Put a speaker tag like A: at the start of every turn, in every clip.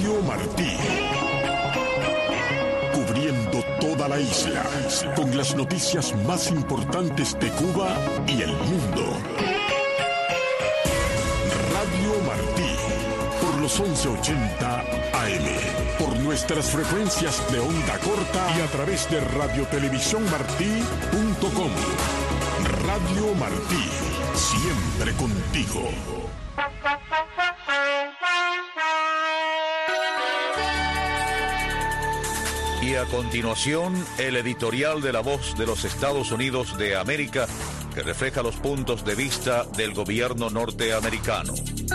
A: Radio Martí. Cubriendo toda la isla, con las noticias más importantes de Cuba y el mundo. Radio Martí, por los 1180 AM, por nuestras frecuencias de onda corta y a través de radiotelevisiónmartí.com. Radio Martí, siempre contigo.
B: Y a continuación, el editorial de La Voz de los Estados Unidos de América, que refleja los puntos de vista del gobierno norteamericano.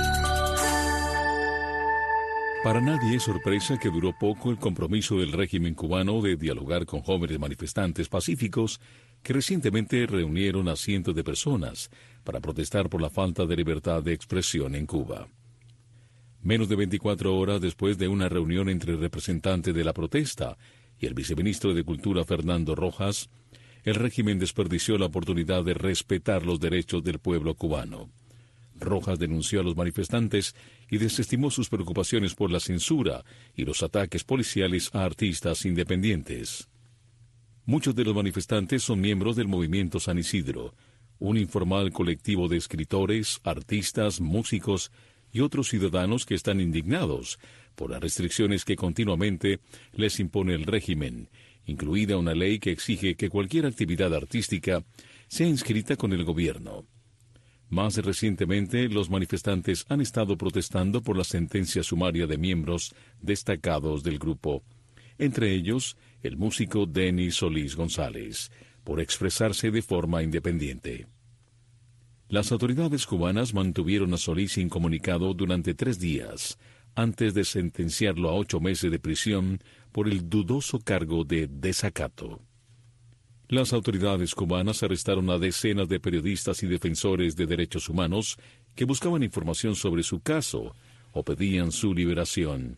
C: Para nadie es sorpresa que duró poco el compromiso del régimen cubano de dialogar con jóvenes manifestantes pacíficos que recientemente reunieron a cientos de personas para protestar por la falta de libertad de expresión en Cuba. Menos de 24 horas después de una reunión entre representantes de la protesta y el viceministro de Cultura Fernando Rojas, el régimen desperdició la oportunidad de respetar los derechos del pueblo cubano. Rojas denunció a los manifestantes y desestimó sus preocupaciones por la censura y los ataques policiales a artistas independientes. Muchos de los manifestantes son miembros del Movimiento San Isidro, un informal colectivo de escritores, artistas, músicos y otros ciudadanos que están indignados por las restricciones que continuamente les impone el régimen, incluida una ley que exige que cualquier actividad artística sea inscrita con el gobierno. Más recientemente, los manifestantes han estado protestando por la sentencia sumaria de miembros destacados del grupo, entre ellos el músico Denis Solís González, por expresarse de forma independiente. Las autoridades cubanas mantuvieron a Solís incomunicado durante 3 días, antes de sentenciarlo a 8 meses de prisión por el dudoso cargo de desacato. Las autoridades cubanas arrestaron a decenas de periodistas y defensores de derechos humanos que buscaban información sobre su caso o pedían su liberación.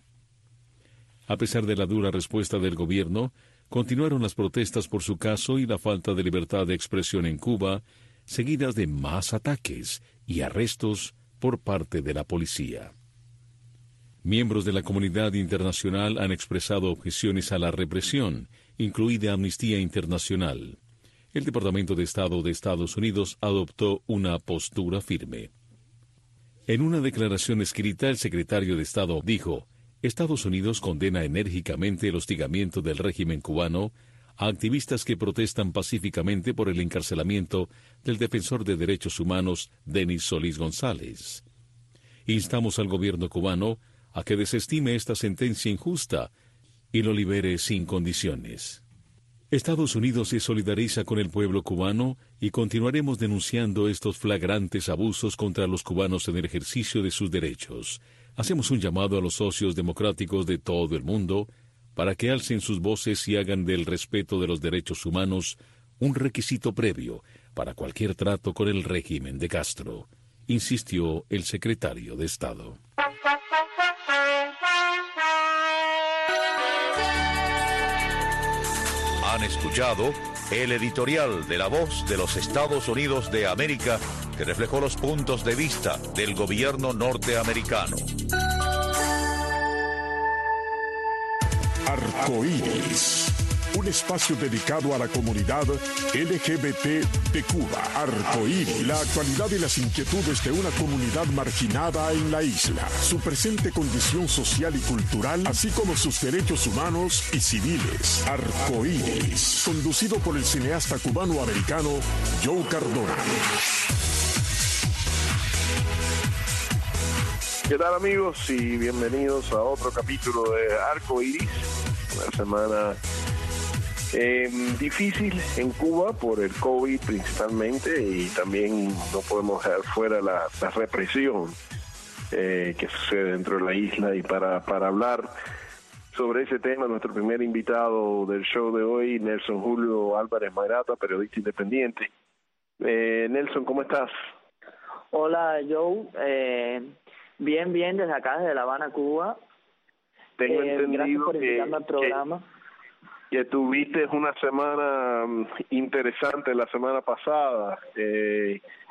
C: A pesar de la dura respuesta del gobierno, continuaron las protestas por su caso y la falta de libertad de expresión en Cuba, seguidas de más ataques y arrestos por parte de la policía. Miembros de la comunidad internacional han expresado objeciones a la represión, incluida Amnistía Internacional. El Departamento de Estado de Estados Unidos adoptó una postura firme. En una declaración escrita, el secretario de Estado dijo: Estados Unidos condena enérgicamente el hostigamiento del régimen cubano a activistas que protestan pacíficamente por el encarcelamiento del defensor de derechos humanos Denis Solís González. Instamos al gobierno cubano a que desestime esta sentencia injusta y lo libere sin condiciones. Estados Unidos se solidariza con el pueblo cubano y continuaremos denunciando estos flagrantes abusos contra los cubanos en el ejercicio de sus derechos. Hacemos un llamado a los socios democráticos de todo el mundo para que alcen sus voces y hagan del respeto de los derechos humanos un requisito previo para cualquier trato con el régimen de Castro, insistió el secretario de Estado.
B: Han escuchado el editorial de La Voz de los Estados Unidos de América, que reflejó los puntos de vista del gobierno norteamericano.
A: Arcoíris, un espacio dedicado a la comunidad LGBT de Cuba. Arcoíris, la actualidad y las inquietudes de una comunidad marginada en la isla, su presente condición social y cultural, así como sus derechos humanos y civiles. Arcoíris, conducido por el cineasta cubano-americano Joe Cardona.
D: ¿Qué tal, amigos? Y bienvenidos a otro capítulo de Arcoíris. Una semana difícil en Cuba por el COVID principalmente, y también no podemos dejar fuera la represión que sucede dentro de la isla. Y para hablar sobre ese tema, nuestro primer invitado del show de hoy, Nelson Julio Álvarez Mairata, periodista independiente. Nelson, ¿cómo estás?
E: Hola, Joe. Bien, desde acá, desde La Habana, Cuba.
D: Tengo entendido
E: gracias por invitarme al programa.
D: Que tuviste una semana interesante la semana pasada,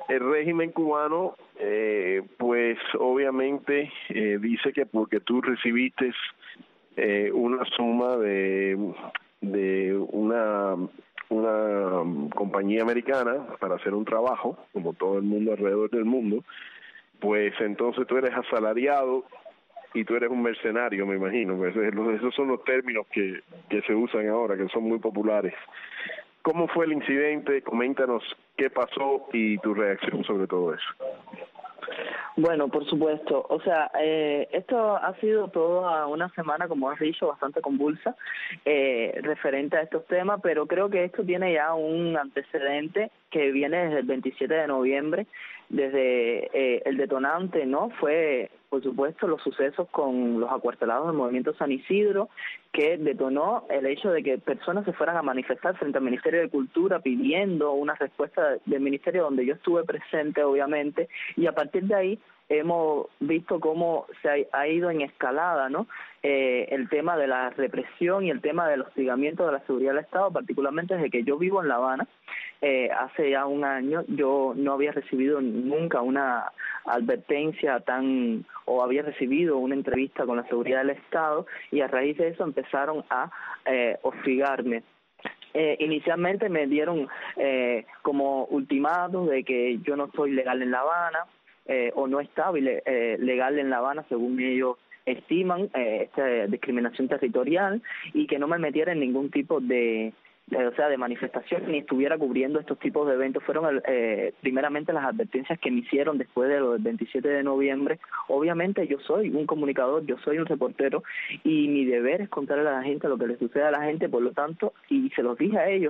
D: el régimen cubano, pues obviamente dice que porque tú recibiste una suma de una compañía americana para hacer un trabajo, como todo el mundo alrededor del mundo, pues entonces tú eres asalariado y tú eres un mercenario, me imagino. Esos son los términos que se usan ahora, que son muy populares. ¿Cómo fue el incidente? Coméntanos qué pasó y tu reacción sobre todo eso.
E: Bueno, por supuesto. O sea, esto ha sido toda una semana, como has dicho, bastante convulsa referente a estos temas, pero creo que esto tiene ya un antecedente que viene desde el 27 de noviembre, desde el detonante, ¿no? Fue, por supuesto, los sucesos con los acuartelados del movimiento San Isidro, que detonó el hecho de que personas se fueran a manifestar frente al Ministerio de Cultura pidiendo una respuesta del Ministerio, donde yo estuve presente, obviamente, y a partir de ahí hemos visto cómo se ha ido en escalada, ¿no? El tema de la represión y el tema del hostigamiento de la seguridad del Estado, particularmente desde que yo vivo en La Habana. Hace ya un año yo no había recibido nunca una advertencia o había recibido una entrevista con la seguridad del Estado, y a raíz de eso empezaron a hostigarme. Inicialmente me dieron como ultimatum de que yo no soy legal en La Habana, o no estaba legal en La Habana, según ellos estiman, esta discriminación territorial, y que no me metiera en ningún tipo de manifestación, ni estuviera cubriendo estos tipos de eventos. Fueron primeramente las advertencias que me hicieron después de lo del 27 de noviembre. Obviamente yo soy un comunicador, yo soy un reportero, y mi deber es contarle a la gente lo que le sucede a la gente. Por lo tanto, y se los dije a ellos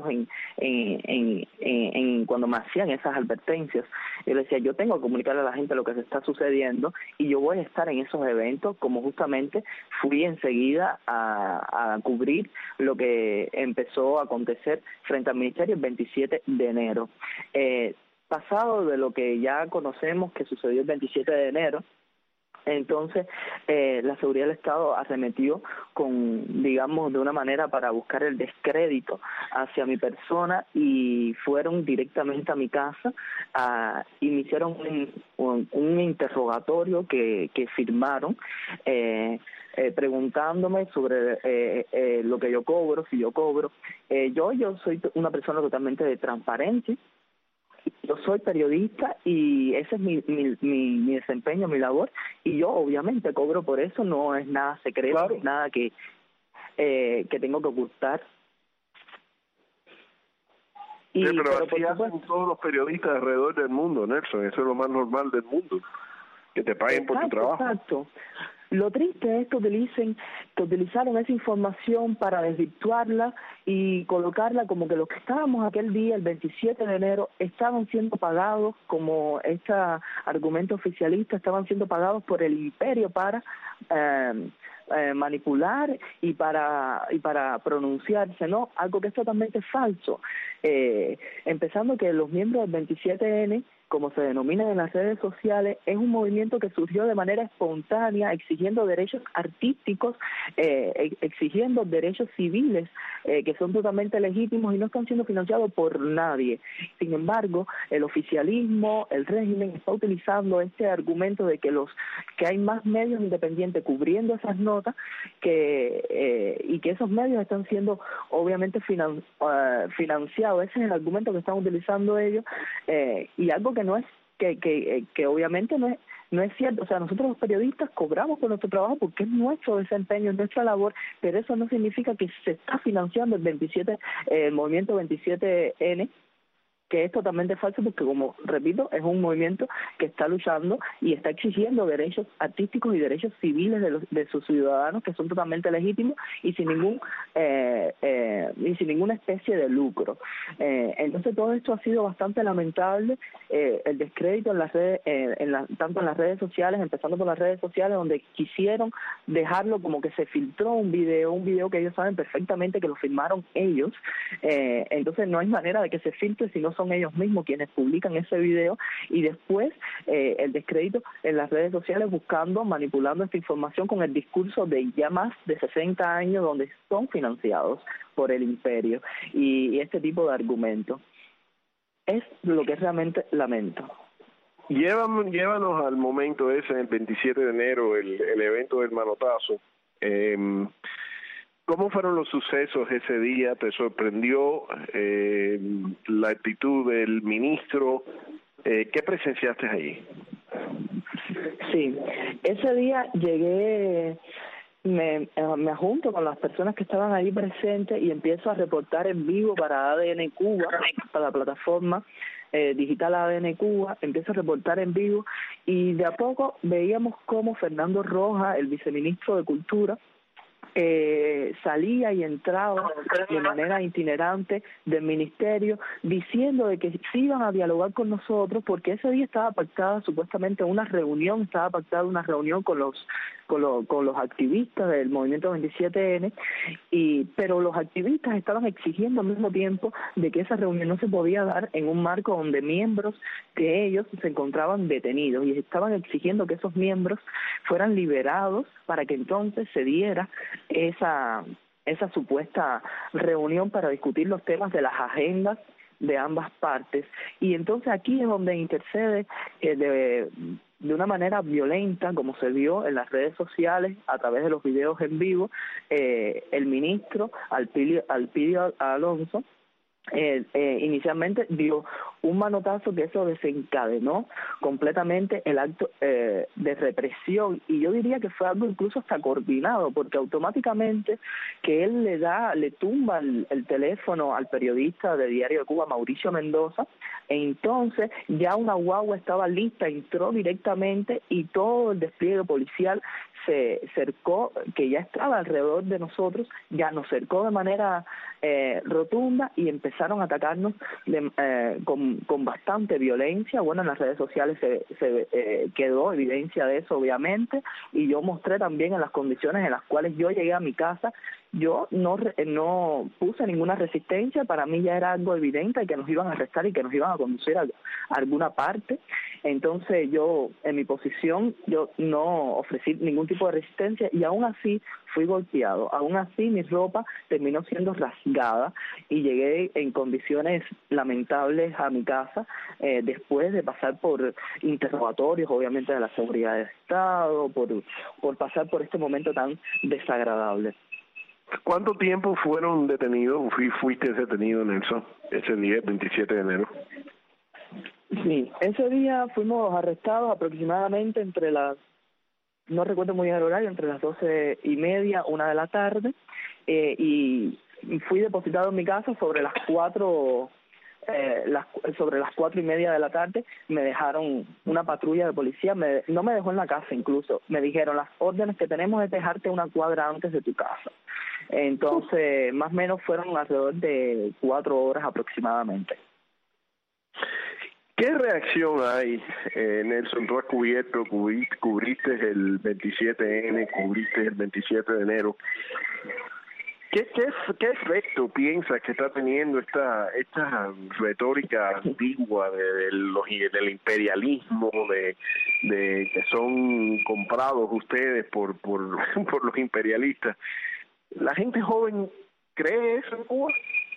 E: cuando me hacían esas advertencias, yo les decía, yo tengo que comunicarle a la gente lo que se está sucediendo, y yo voy a estar en esos eventos, como justamente fui enseguida a cubrir lo que empezó a acontecer frente al Ministerio el 27 de enero. Pasado de lo que ya conocemos que sucedió el 27 de enero, entonces la seguridad del Estado arremetió digamos, de una manera para buscar el descrédito hacia mi persona, y fueron directamente a mi casa y me hicieron un interrogatorio que firmaron, preguntándome sobre lo que yo cobro, si yo cobro. Yo soy una persona totalmente transparente. Yo soy periodista y ese es mi desempeño, mi labor, y yo obviamente cobro por eso. No es nada secreto, claro. Nada que tengo que ocultar.
D: Pero así hacen todos los periodistas alrededor del mundo, Nelson. Eso es lo más normal del mundo, que te paguen por tu trabajo.
E: Exacto. Lo triste es que utilizaron esa información para desvirtuarla y colocarla como que los que estábamos aquel día, el 27 de enero, estaban siendo pagados, como este argumento oficialista, estaban siendo pagados por el imperio para manipular y para pronunciarse, ¿no? Algo que es totalmente falso. Empezando que los miembros del 27N, como se denominan en las redes sociales, es un movimiento que surgió de manera espontánea, exigiendo derechos artísticos, exigiendo derechos civiles, que son totalmente legítimos y no están siendo financiados por nadie. Sin embargo, el oficialismo, el régimen, está utilizando este argumento de que hay más medios independientes cubriendo esas notas, y que esos medios están siendo obviamente financiados. Ese es el argumento que están utilizando ellos, y algo que no es que obviamente no es cierto. O sea, nosotros los periodistas cobramos por nuestro trabajo porque es nuestro desempeño, es nuestra labor, pero eso no significa que se está financiando el movimiento 27N, que es totalmente falso, porque, como repito, es un movimiento que está luchando y está exigiendo derechos artísticos y derechos civiles de sus ciudadanos, que son totalmente legítimos y sin ninguna especie de lucro. Entonces todo esto ha sido bastante lamentable, el descrédito en las redes, tanto en las redes sociales, empezando por las redes sociales, donde quisieron dejarlo como que se filtró un video que ellos saben perfectamente que lo filmaron ellos. Entonces no hay manera de que se filtre si no son ellos mismos quienes publican ese video, y después el descrédito en las redes sociales, manipulando esta información con el discurso de ya más de 60 años, donde son financiados por el imperio, y este tipo de argumentos. Es lo que realmente lamento.
D: Llévanos al momento ese, el 27 de enero, el evento del manotazo. ¿Cómo fueron los sucesos ese día? ¿Te sorprendió la actitud del ministro? ¿Qué presenciaste allí?
E: Sí, ese día llegué, me junto con las personas que estaban ahí presentes y empiezo a reportar en vivo para ADN Cuba, para la plataforma digital ADN Cuba, empiezo a reportar en vivo y de a poco veíamos cómo Fernando Rojas, el viceministro de Cultura, salía y entraba de manera itinerante del ministerio diciendo de que sí iban a dialogar con nosotros porque ese día estaba pactada supuestamente una reunión con los activistas del movimiento 27N pero los activistas estaban exigiendo al mismo tiempo de que esa reunión no se podía dar en un marco donde miembros de ellos se encontraban detenidos y estaban exigiendo que esos miembros fueran liberados para que entonces se diera esa supuesta reunión para discutir los temas de las agendas de ambas partes. Y entonces aquí es donde intercede de una manera violenta, como se vio en las redes sociales a través de los videos en vivo, el ministro Alpidio Alonso. Inicialmente dio un manotazo que eso desencadenó completamente el acto de represión y yo diría que fue algo incluso hasta coordinado porque automáticamente que él le tumba el teléfono al periodista de Diario de Cuba Mauricio Mendoza e entonces ya una guagua estaba lista, entró directamente y todo el despliegue policial se cercó, que ya estaba alrededor de nosotros, ya nos cercó de manera rotunda y empezaron a atacarnos con bastante violencia. Bueno, en las redes sociales se quedó evidencia de eso, obviamente, y yo mostré también en las condiciones en las cuales yo llegué a mi casa. Yo no puse ninguna resistencia, para mí ya era algo evidente que nos iban a arrestar y que nos iban a conducir a alguna parte. Entonces yo, en mi posición, yo no ofrecí ningún tipo de resistencia y aún así fui golpeado. Aún así mi ropa terminó siendo rasgada y llegué en condiciones lamentables a mi casa después de pasar por interrogatorios, obviamente de la seguridad del Estado, por pasar por este momento tan desagradable.
D: ¿Cuánto tiempo fueron detenidos? ¿Fuiste detenido, Nelson, ese día, el 27 de enero?
E: Sí, ese día fuimos arrestados aproximadamente no recuerdo muy bien el horario, entre las 12:30, 1 de la tarde, y fui depositado en mi casa sobre las 4:30 de la tarde. Me dejaron una patrulla de policía, no me dejó en la casa incluso, me dijeron las órdenes que tenemos es dejarte una cuadra antes de tu casa. Entonces, más o menos fueron alrededor de 4 horas aproximadamente.
D: ¿Qué reacción hay, Nelson? Tú has cubriste el 27N, cubriste el 27 de enero. ¿Qué efecto piensas que está teniendo esta retórica antigua del imperialismo, de que son comprados ustedes por los imperialistas? ¿La gente joven cree eso en Cuba?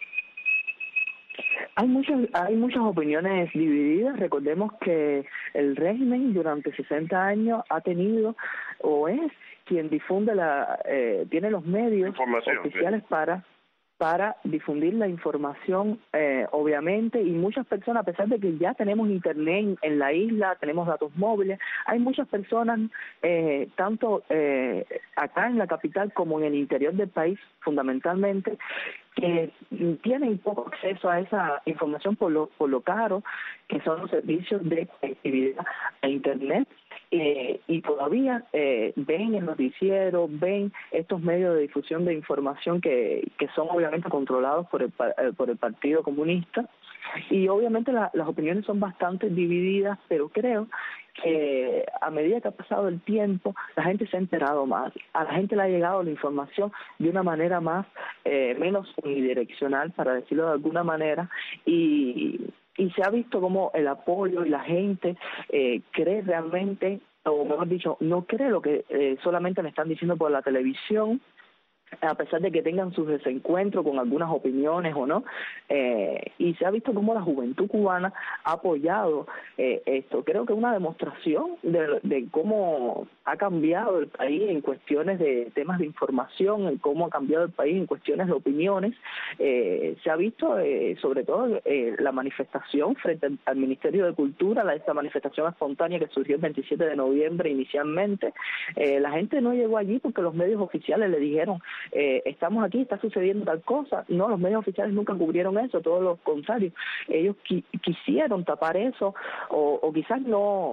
E: Hay muchas opiniones divididas. Recordemos que el régimen durante 60 años ha tenido o es quien difunde tiene los medios oficiales para difundir la información, obviamente, y muchas personas, a pesar de que ya tenemos internet en la isla, tenemos datos móviles, hay muchas personas, tanto acá en la capital como en el interior del país, fundamentalmente, que tienen poco acceso a esa información por lo caro que son los servicios de conectividad a internet. Y todavía ven el noticiero, ven estos medios de difusión de información que son obviamente controlados por el Partido Comunista y obviamente las opiniones son bastante divididas, pero creo que a medida que ha pasado el tiempo la gente se ha enterado más, a la gente le ha llegado la información de una manera menos unidireccional, para decirlo de alguna manera, y se ha visto como el apoyo y la gente cree realmente, o mejor dicho, no cree lo que solamente me están diciendo por la televisión, a pesar de que tengan sus desencuentros con algunas opiniones o no, y se ha visto cómo la juventud cubana ha apoyado esto. Creo que es una demostración de cómo ha cambiado el país en cuestiones de temas de información, en cómo ha cambiado el país en cuestiones de opiniones. Se ha visto sobre todo la manifestación frente al Ministerio de Cultura, esta manifestación espontánea que surgió el 27 de noviembre inicialmente. La gente no llegó allí porque los medios oficiales le dijeron estamos aquí, está sucediendo tal cosa. No, los medios oficiales nunca cubrieron eso, todo lo contrario. Ellos quisieron tapar eso o quizás no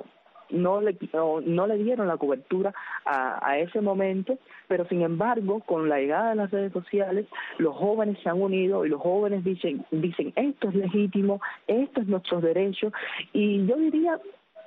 E: le dieron la cobertura a ese momento, pero sin embargo, con la llegada de las redes sociales, los jóvenes se han unido y los jóvenes dicen esto es legítimo, esto es nuestro derecho, y yo diría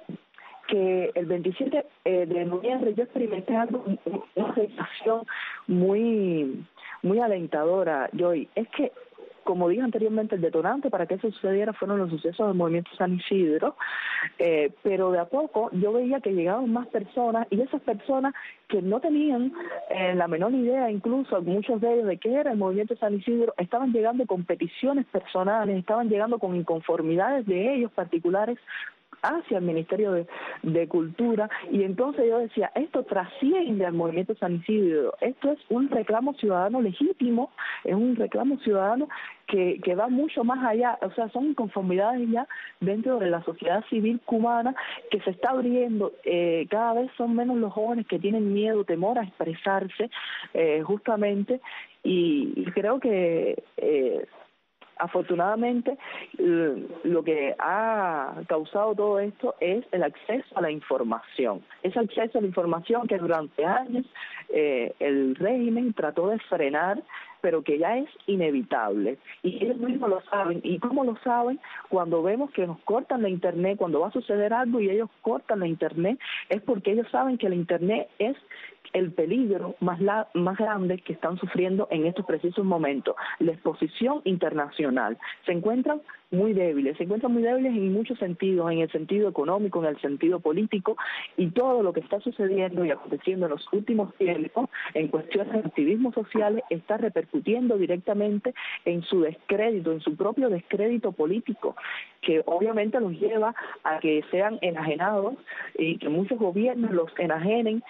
E: que el 27 de noviembre yo experimenté algo, una sensación muy alentadora, Joy. Es que, como dije anteriormente, el detonante para que eso sucediera fueron los sucesos del movimiento San Isidro, pero de a poco yo veía que llegaban más personas, y esas personas que no tenían la menor idea, incluso muchos de ellos, de qué era el movimiento San Isidro, estaban llegando con peticiones personales, estaban llegando con inconformidades de ellos particulares hacia el Ministerio de Cultura, y entonces yo decía, esto trasciende al movimiento San Isidro, esto es un reclamo ciudadano legítimo, es un reclamo ciudadano que va mucho más allá, o sea, son inconformidades ya dentro de la sociedad civil cubana que se está abriendo. Cada vez son menos los jóvenes que tienen miedo, temor a expresarse, justamente, y creo que afortunadamente, lo que ha causado todo esto es el acceso a la información. Ese acceso a la información que durante años el régimen trató de frenar, pero que ya es inevitable. Y ellos mismos lo saben. ¿Y cómo lo saben? Cuando vemos que nos cortan la Internet, cuando va a suceder algo y ellos cortan la Internet, es porque ellos saben que la Internet es el peligro más grande que están sufriendo en estos precisos momentos. La exposición internacional. Se encuentran muy débiles en muchos sentidos, en el sentido económico, en el sentido político, y todo lo que está sucediendo y aconteciendo en los últimos tiempos en cuestiones de activismo social está repercutiendo directamente en su descrédito, en su propio descrédito político, que obviamente los lleva a que sean enajenados y que muchos gobiernos los enajenen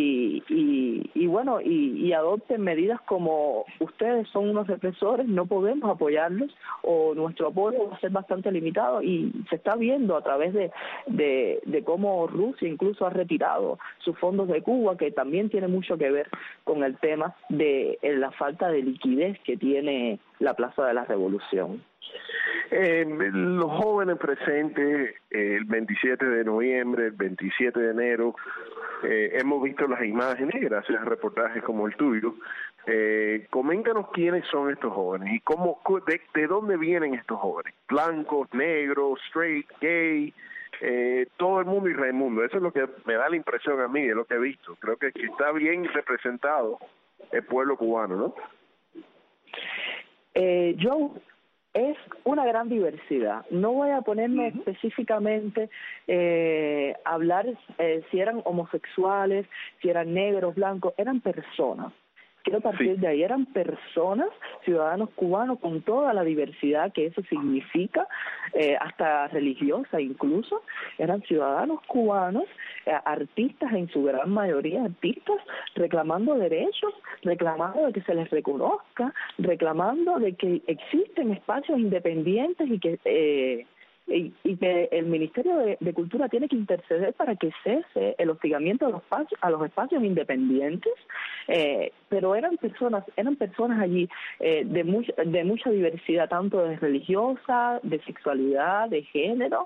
E: y adopten medidas como ustedes son unos represores, no podemos apoyarlos, o nuestro apoyo va a ser bastante limitado, y se está viendo a través de cómo Rusia incluso ha retirado sus fondos de Cuba, que también tiene mucho que ver con el tema de la falta de liquidez que tiene la Plaza de la Revolución.
D: Los jóvenes presentes el 27 de noviembre, el 27 de enero, hemos visto las imágenes gracias a reportajes como el tuyo. Coméntanos quiénes son estos jóvenes y de dónde vienen estos jóvenes. Blancos, negros, straight, gay, todo el mundo y Raimundo. Eso es lo que me da la impresión a mí de lo que he visto. Creo que está bien representado el pueblo cubano, ¿no?
E: Es una gran diversidad. No voy a ponerme específicamente a hablar si eran homosexuales, si eran negros, blancos, eran personas. Quiero partir de ahí, eran personas, ciudadanos cubanos con toda la diversidad que eso significa, hasta religiosa incluso, eran ciudadanos cubanos, artistas en su gran mayoría, artistas reclamando derechos, reclamando de que se les reconozca, reclamando de que existen espacios independientes y que el Ministerio de Cultura tiene que interceder para que cese el hostigamiento a los espacios independientes, pero eran personas allí de mucha diversidad, tanto de religiosa, de sexualidad, de género,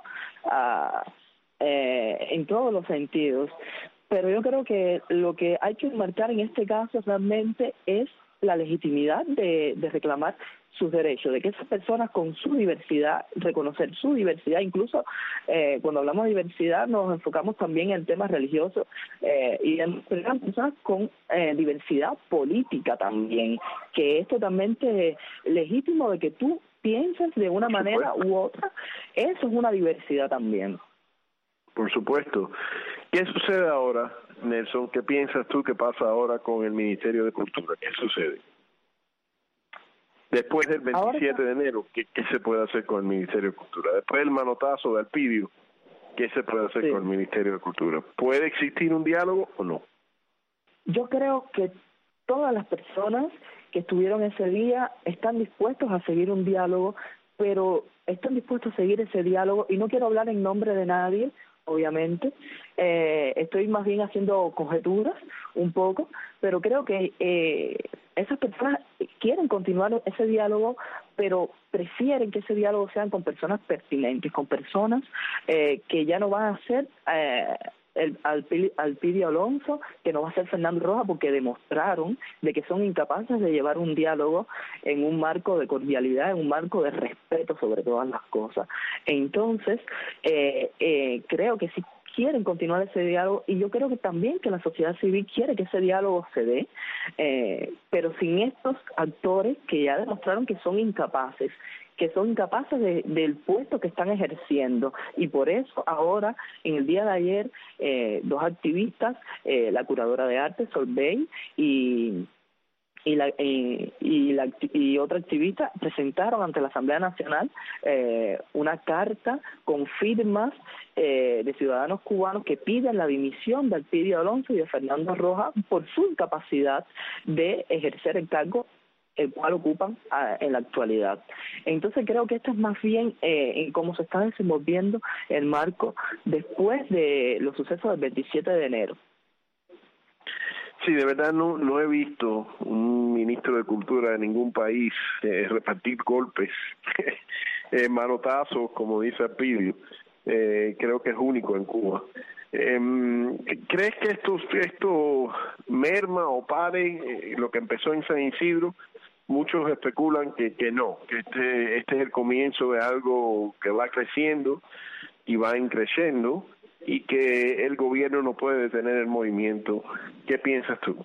E: en todos los sentidos. Pero yo creo que lo que hay que marcar en este caso realmente es la legitimidad de reclamar sus derechos, de que esas personas con su diversidad, reconocer su diversidad, incluso cuando hablamos de diversidad nos enfocamos también en temas religiosos, y en personas con diversidad política también, que es totalmente legítimo de que tú pienses de una manera u otra. Eso es una diversidad también.
D: Por supuesto. ¿Qué sucede ahora, Nelson? ¿Qué piensas tú que pasa ahora con el Ministerio de Cultura? ¿Qué sucede? Después del 27 de enero, ¿qué se puede hacer con el Ministerio de Cultura? Después del manotazo de Alpidio, ¿qué se puede hacer con el Ministerio de Cultura? ¿Puede existir un diálogo o no?
E: Yo creo que todas las personas que estuvieron ese día están dispuestos a seguir un diálogo, pero están dispuestos a seguir ese diálogo, y no quiero hablar en nombre de nadie, obviamente, estoy más bien haciendo conjeturas un poco, pero creo que esas personas quieren continuar ese diálogo, pero prefieren que ese diálogo sea con personas pertinentes, con personas que ya no van a ser Alpidio Alonso, que no va a ser Fernando Rojas, porque demostraron de que son incapaces de llevar un diálogo en un marco de cordialidad, en un marco de respeto sobre todas las cosas. Entonces, creo que sí quieren continuar ese diálogo, y yo creo que también que la sociedad civil quiere que ese diálogo se dé, pero sin estos actores que ya demostraron que son incapaces del puesto que están ejerciendo. Y por eso ahora, en el día de ayer, dos activistas, la curadora de arte, Sol Bey, y otra activista, presentaron ante la Asamblea Nacional una carta con firmas de ciudadanos cubanos que piden la dimisión de Alpidio Alonso y de Fernando Rojas por su incapacidad de ejercer el cargo el cual ocupan en la actualidad. Entonces creo que esto es más bien en cómo se está desenvolviendo el marco después de los sucesos del 27 de enero.
D: Sí, de verdad no he visto un ministro de Cultura de ningún país repartir golpes, manotazos, como dice Alpidio. Creo que es único en Cuba. ¿Crees que esto merma o pare lo que empezó en San Isidro? Muchos especulan que no, que este es el comienzo de algo que va creciendo y va creciendo, y que el gobierno no puede detener el movimiento. ¿Qué piensas tú?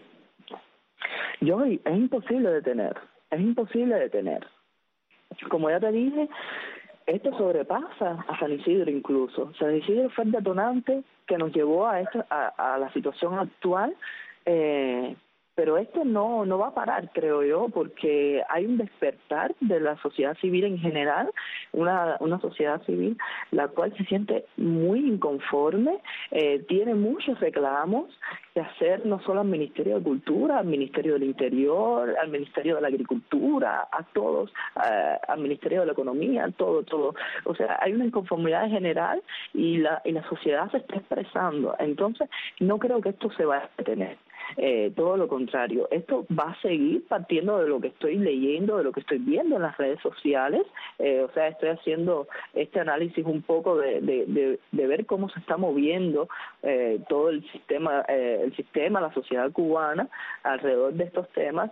E: Es imposible detener. Como ya te dije, esto sobrepasa a San Isidro incluso. San Isidro fue el detonante que nos llevó a la situación actual, pero esto no va a parar, creo yo, porque hay un despertar de la sociedad civil en general, una sociedad civil la cual se siente muy inconforme, tiene muchos reclamos que hacer, no solo al Ministerio de Cultura, al Ministerio del Interior, al Ministerio de la Agricultura, a todos, al Ministerio de la Economía, todo. O sea, hay una inconformidad en general, y la sociedad se está expresando. Entonces, no creo que esto se vaya a detener. Todo lo contrario, esto va a seguir partiendo de lo que estoy leyendo, de lo que estoy viendo en las redes sociales. O sea, estoy haciendo este análisis un poco de ver cómo se está moviendo todo el sistema, la sociedad cubana alrededor de estos temas,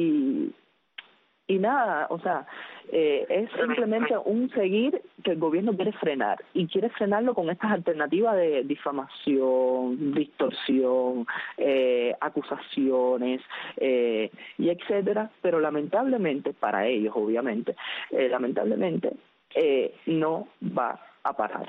E: y nada, o sea, es simplemente un seguir que el gobierno quiere frenar, y quiere frenarlo con estas alternativas de difamación, distorsión, acusaciones, y etcétera, pero lamentablemente para ellos, obviamente, no va a parar.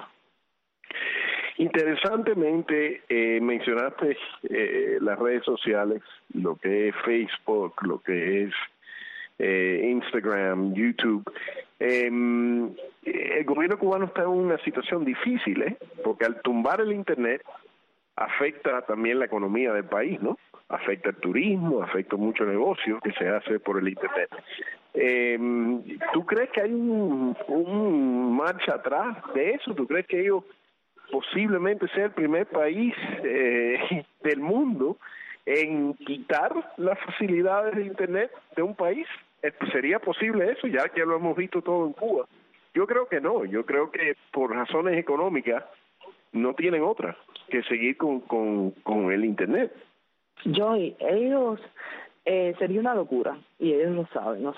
D: Interesantemente, mencionaste las redes sociales, lo que es Facebook, lo que es Instagram, YouTube. El gobierno cubano está en una situación difícil, porque al tumbar el Internet afecta también la economía del país, ¿no? Afecta el turismo, afecta mucho negocio que se hace por el Internet. ¿Tú crees que hay un marcha atrás de eso? ¿Tú crees que ellos posiblemente sea el primer país del mundo en quitar las facilidades de Internet de un país? ¿Sería posible eso, ya que lo hemos visto todo en Cuba? Yo creo que no. Yo creo que por razones económicas no tienen otra que seguir con el Internet.
E: Joy, ellos sería una locura, y ellos lo saben. O sea,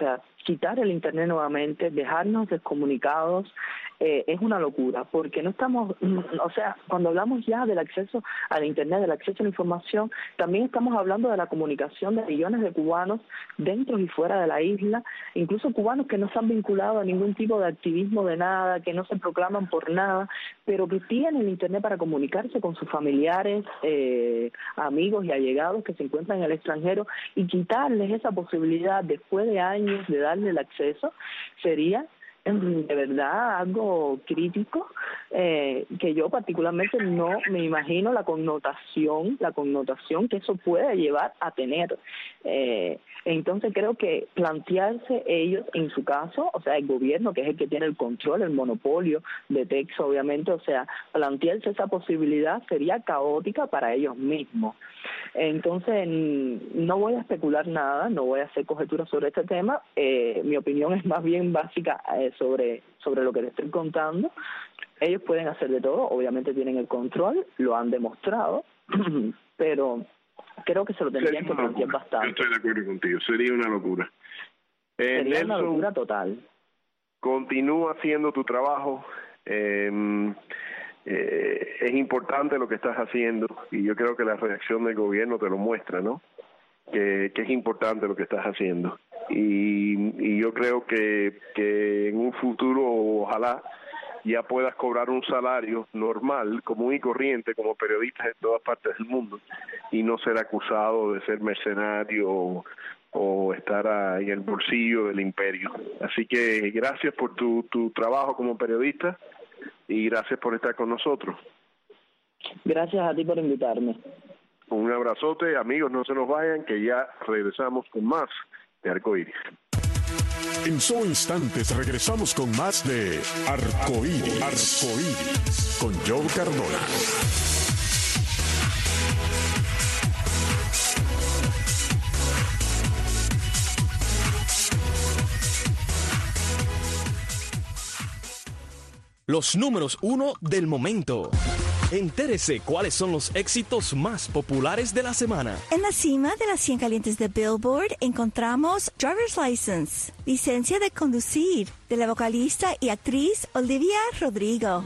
E: quitar el Internet nuevamente, dejarnos descomunicados, es una locura, porque no estamos, o sea, cuando hablamos ya del acceso al Internet, del acceso a la información, también estamos hablando de la comunicación de millones de cubanos dentro y fuera de la isla, incluso cubanos que no se han vinculado a ningún tipo de activismo de nada, que no se proclaman por nada, pero que tienen el Internet para comunicarse con sus familiares, amigos y allegados que se encuentran en el extranjero, y quitarles esa posibilidad después de años de darle el acceso sería de verdad algo crítico, que yo particularmente no me imagino la connotación que eso puede llevar a tener. Entonces creo que plantearse ellos, en su caso, o sea, el gobierno, que es el que tiene el control, el monopolio de Texas, obviamente, o sea, plantearse esa posibilidad sería caótica para ellos mismos. Entonces, no voy a especular nada, no voy a hacer conjeturas sobre este tema. Mi opinión es más bien básica sobre lo que les estoy contando. Ellos pueden hacer de todo, obviamente tienen el control, lo han demostrado, pero creo que se lo tendrían que plantear bastante.
D: Yo estoy de acuerdo contigo, sería una locura.
E: Sería
D: Nelson,
E: una locura total.
D: Continúa haciendo tu trabajo. Es importante lo que estás haciendo y yo creo que la reacción del gobierno te lo muestra, ¿no? Que es importante lo que estás haciendo y yo creo que en un futuro ojalá ya puedas cobrar un salario normal, común y corriente, como periodista en todas partes del mundo y no ser acusado de ser mercenario o estar en el bolsillo del imperio. Así que gracias por tu trabajo como periodista y gracias por estar con nosotros.
E: Gracias a ti por invitarme.
D: Un abrazote, amigos, no se nos vayan, que ya regresamos con más de Arcoíris.
A: En solo instantes regresamos con más de Arcoíris con Joe Cardona.
F: Los números 1 del momento. Entérese cuáles son los éxitos más populares de la semana.
G: En la cima de las 100 calientes de Billboard encontramos Driver's License, licencia de conducir, de la vocalista y actriz Olivia Rodrigo.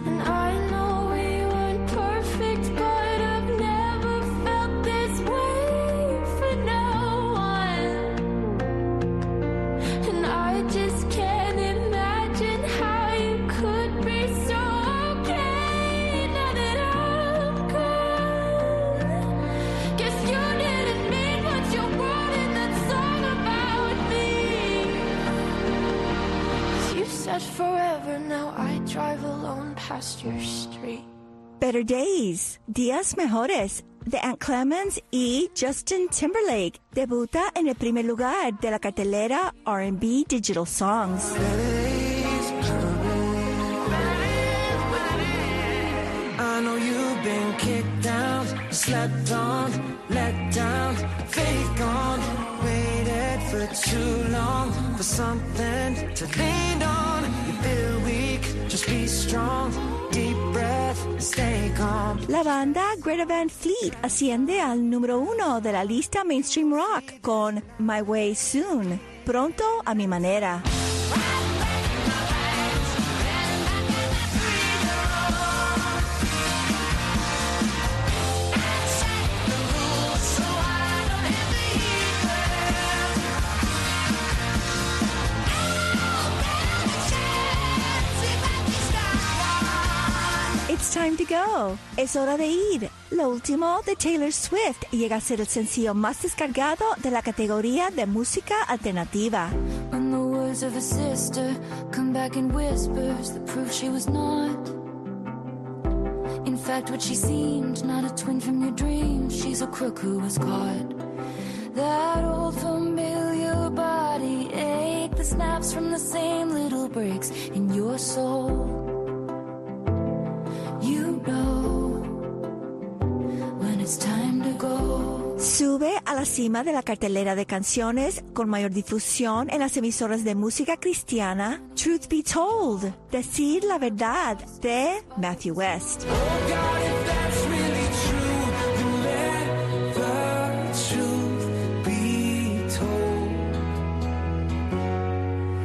H: Forever now I drive alone past your street.
G: Better Days, Días Mejores, de Ant Clemens y Justin Timberlake, debuta en el primer lugar de la cartelera R&B Digital Songs.
H: I know you've been kicked down, slept on, let down, faith gone, waited for too long for something to lean on. You feel weak, just be strong, deep breath, stay calm.
G: La banda Greta Van Fleet asciende al número 1 de la lista Mainstream Rock con My Way Soon, pronto a mi manera. It's time to go. Es hora de ir. Lo último de Taylor Swift llega a ser el sencillo más descargado de la categoría de música alternativa.
H: When the words of a sister come back in whispers, the proof she was not. In fact, what she seemed, not a twin from your dreams, she's a crook who was caught. That old familiar body ache, the snaps from the same little breaks in your soul. You know when it's time to go.
G: Sube a la cima de la cartelera de canciones con mayor difusión en las emisoras de música cristiana, Truth Be Told, Decir la Verdad, de Matthew West.
H: Oh God, if that's really true, then let the truth be told.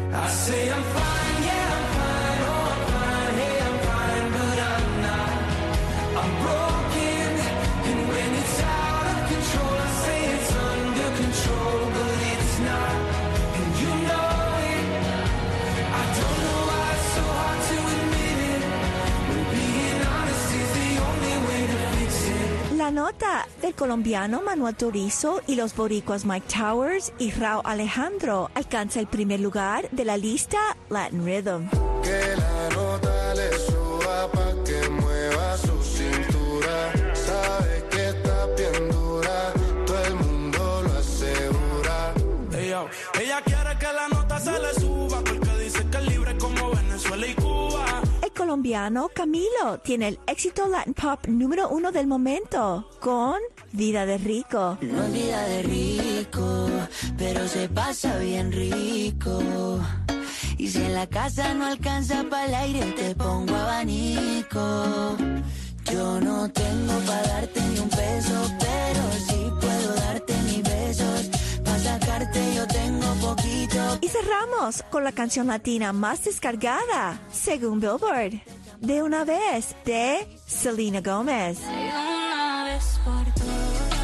G: La nota del colombiano Manuel Turizo y los boricuas Mike Towers y Rauw Alejandro alcanza el primer lugar de la lista Latin Rhythm.
I: Que la nota le suba pa' que mueva su cintura. Sabe que está bien dura, todo el mundo lo asegura. Ella quiere que la nota se le suba porque dice que es libre como Venezuela y Cuba.
G: El colombiano Camilo tiene el éxito Latin Pop número 1 del momento con Vida de Rico.
J: No es vida de rico, pero se pasa bien rico. Y si en la casa no alcanza para el aire, te pongo abanico. Yo no tengo para darte ni un peso, pero sí puedo darte mis besos. Para sacarte yo tengo poquito.
G: Y cerramos con la canción latina más descargada, según Billboard, De una vez, de Selena Gomez.
H: De una vez por todas,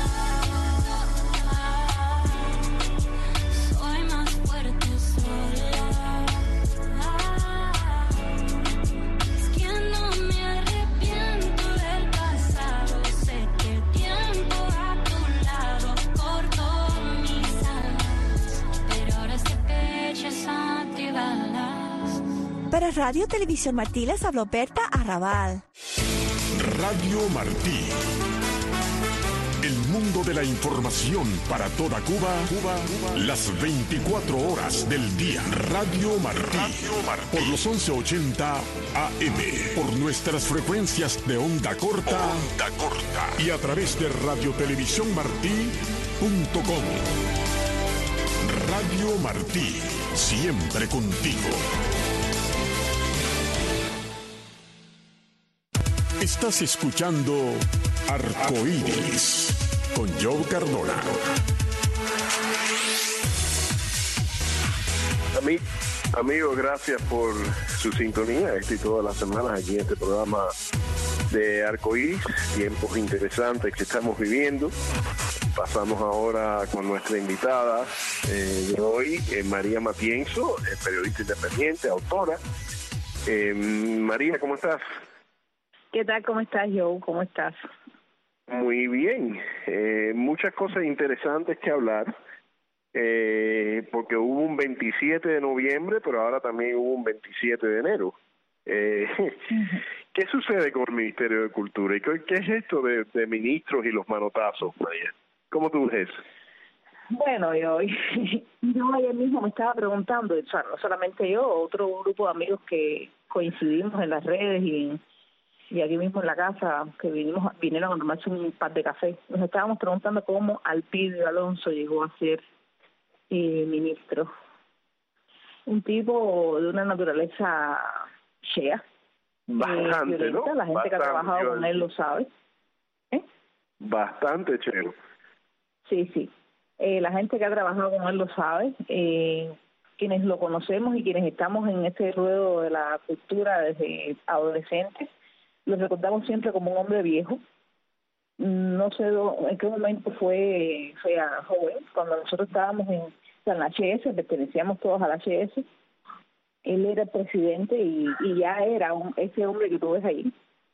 H: soy más fuerte sola. Es que no me arrepiento del pasado. Sé que el tiempo a tu lado cortó mis alas, pero ahora este pecho es antibalas.
G: Para Radio Televisión Martí les habló Berta Arrabal.
A: Radio Martí. El mundo de la información para toda Cuba, las 24 horas del día. Radio Martí. Por los 1180 AM. Por nuestras frecuencias de onda corta. Y a través de radiotelevisiónmartí.com. Radio Martí. Siempre contigo. Estás escuchando Arcoíris con Joe Cardona.
D: Amigos, gracias por su sintonía y todas las semanas aquí en este programa de Arcoíris, tiempos interesantes que estamos viviendo. Pasamos ahora con nuestra invitada de hoy, María Matienzo, periodista independiente, autora. María, ¿cómo estás?
E: ¿Qué tal? ¿Cómo estás, Joe? ¿Cómo estás?
D: Muy bien. Muchas cosas interesantes que hablar, porque hubo un 27 de noviembre, pero ahora también hubo un 27 de enero. ¿Qué sucede con el Ministerio de Cultura? ¿Y qué es esto de ministros y los manotazos, María? ¿Cómo tú ves?
E: Bueno, yo ayer mismo me estaba preguntando, o sea, no solamente yo, otro grupo de amigos que coincidimos en las redes y aquí mismo en la casa, que vinieron a tomarse un par de café. Nos estábamos preguntando cómo Alpidio Alonso llegó a ser ministro. Un tipo de una naturaleza chea.
D: Bastante,
E: violenta.
D: ¿no?
E: La gente
D: Bastante
E: que ha trabajado con él lo sabe.
D: Bastante chero.
E: Sí. La gente que ha trabajado con él lo sabe. Quienes lo conocemos y quienes estamos en este ruedo de la cultura desde adolescentes, lo recordamos siempre como un hombre viejo. No sé en qué momento fue joven, cuando nosotros estábamos en la HS, pertenecíamos todos a la HS. Él era el presidente y ya era ese hombre que tú ves ahí.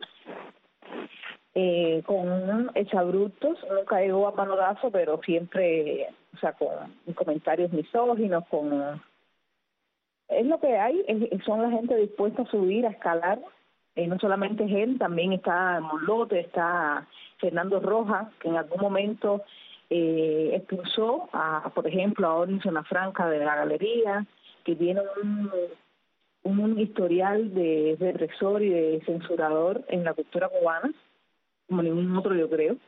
E: Con exabruptos, nunca llegó a manotazo, pero siempre, o sea, con comentarios misóginos, es lo que hay, son la gente dispuesta a subir, a escalar. No solamente es él, también está Molote, está Fernando Rojas, que en algún momento expulsó, por ejemplo, a Orin Franca de la galería, que tiene un historial de represor y de censurador en la cultura cubana, como ningún otro, yo creo.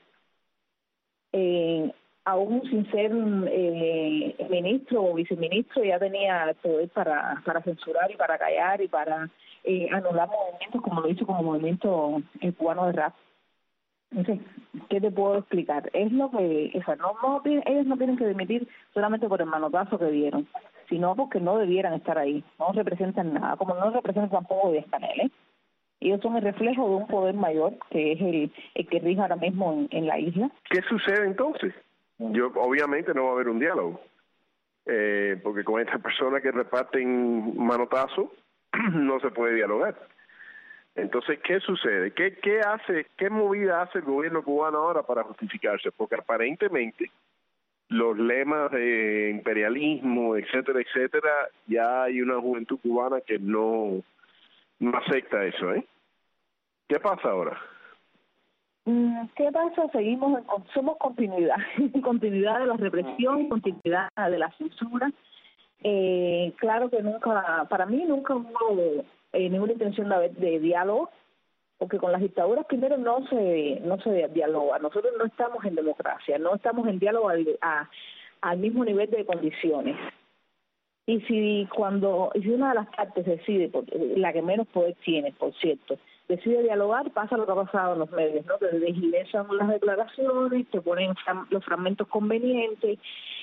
E: Aún sin ser ministro o viceministro, ya tenía el poder para censurar y para callar y para anular movimientos, como lo hizo como movimiento cubano de rap. Entonces, ¿qué te puedo explicar? Es lo que, o sea, ellos no tienen que dimitir solamente por el manotazo que dieron, sino porque no debieran estar ahí, no representan nada, como no representan tampoco Díaz Canel, ¿eh? Ellos son el reflejo de un poder mayor, que es el que rige ahora mismo en la isla.
D: ¿Qué sucede entonces? Obviamente no va a haber un diálogo, porque con estas personas que reparten manotazos no se puede dialogar. Entonces, ¿qué sucede? ¿Qué movida hace el gobierno cubano ahora para justificarse? Porque aparentemente los lemas de imperialismo, etcétera, etcétera, ya hay una juventud cubana que no acepta eso, ¿eh? ¿Qué pasa ahora?
E: ¿Qué pasa? Somos continuidad, continuidad de la represión, continuidad de la censura. Claro que para mí nunca hubo ninguna intención de diálogo, porque con las dictaduras primero no se dialoga. Nosotros no estamos en democracia, no estamos en diálogo al mismo nivel de condiciones. Y si una de las partes decide, la que menos poder tiene, por cierto, decide dialogar, pasa lo que ha pasado en los medios, ¿no? Te desgilezan las declaraciones, te ponen los fragmentos convenientes,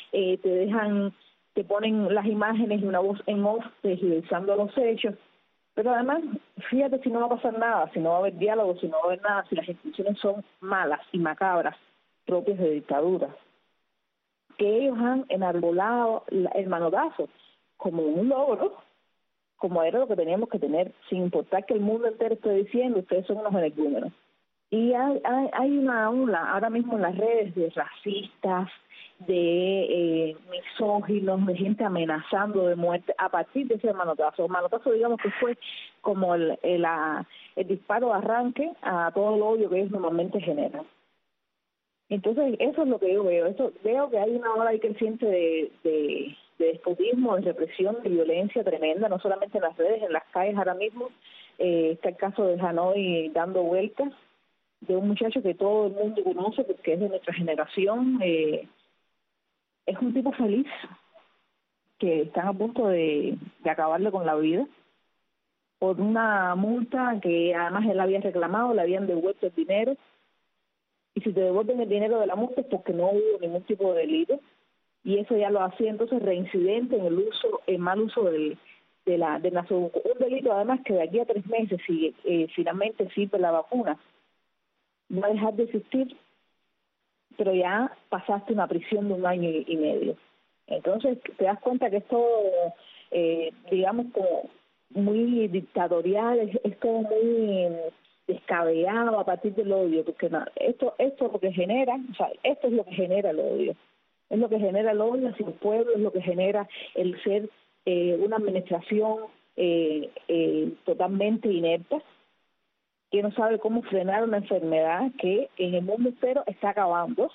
E: te ponen las imágenes y una voz en off desgilezando los hechos. Pero además, fíjate si no va a pasar nada, si no va a haber diálogo, si no va a haber nada, si las instituciones son malas y macabras, propias de dictaduras, que ellos han enarbolado el manotazo como un logro, como era lo que teníamos que tener, sin importar que el mundo entero esté diciendo, ustedes son unos energúmenos. Y hay una ola ahora mismo en las redes de racistas, de misóginos, de gente amenazando de muerte a partir de ese manotazo. El manotazo, digamos que fue como el disparo de arranque a todo el odio que ellos normalmente generan. Entonces, eso es lo que yo veo. Veo que hay una ola ahí creciente de despotismo, de represión, de violencia tremenda, no solamente en las redes, en las calles ahora mismo. Está el caso de Hanoi dando vueltas, de un muchacho que todo el mundo conoce porque es de nuestra generación. Es un tipo feliz, que están a punto de acabarle con la vida por una multa que además él había reclamado, le habían devuelto el dinero. Y si te devuelven el dinero de la multa es porque no hubo ningún tipo de delito. Y eso ya lo hacía entonces reincidente en el mal uso de Nasobuco. Un delito además que de aquí a 3 meses, si finalmente sirve la vacuna, va a dejar de existir, pero ya pasaste una prisión de 1 año y medio. Entonces te das cuenta que esto, digamos, como muy dictatorial, es todo muy descabellado a partir del odio, porque esto es lo que genera, o sea, esto es lo que genera el odio. Es lo que genera el odio hacia el pueblo, es lo que genera el ser una administración totalmente inepta, que no sabe cómo frenar una enfermedad que en el mundo entero está acabando,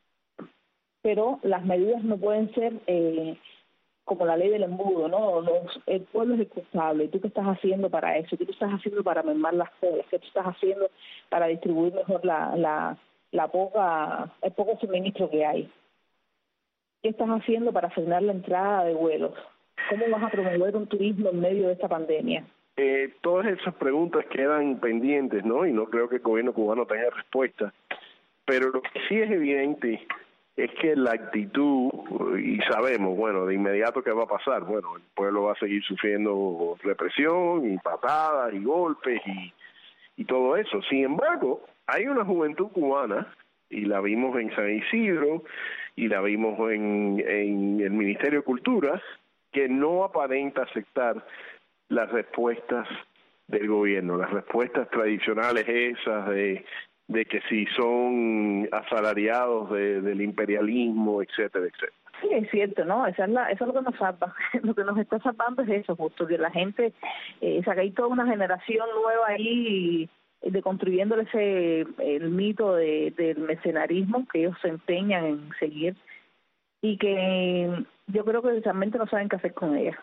E: pero las medidas no pueden ser como la ley del embudo, ¿no? El pueblo es el culpable. ¿Y tú qué estás haciendo para eso? ¿Qué tú estás haciendo para mermar las colas? ¿Qué tú estás haciendo para distribuir mejor el poco suministro que hay? ¿Qué estás haciendo para frenar la entrada de vuelos? ¿Cómo vas a promover un turismo en medio de esta pandemia?
D: Todas esas preguntas quedan pendientes, ¿no? Y no creo que el gobierno cubano tenga respuesta. Pero lo que sí es evidente es que la actitud, y sabemos, bueno, de inmediato qué va a pasar. Bueno, el pueblo va a seguir sufriendo represión y patadas y golpes y todo eso. Sin embargo, hay una juventud cubana, y la vimos en San Isidro, y la vimos en el Ministerio de Cultura, que no aparenta aceptar las respuestas del gobierno, las respuestas tradicionales esas de que si son asalariados del imperialismo, etcétera, etcétera.
E: Sí, es cierto, ¿no? Eso es lo que nos salva. Lo que nos está salvando es eso, justo, que la gente, o sea, que hay toda una generación nueva ahí construyéndole el mito del mercenarismo que ellos se empeñan en seguir y que yo creo que realmente no saben qué hacer con ella.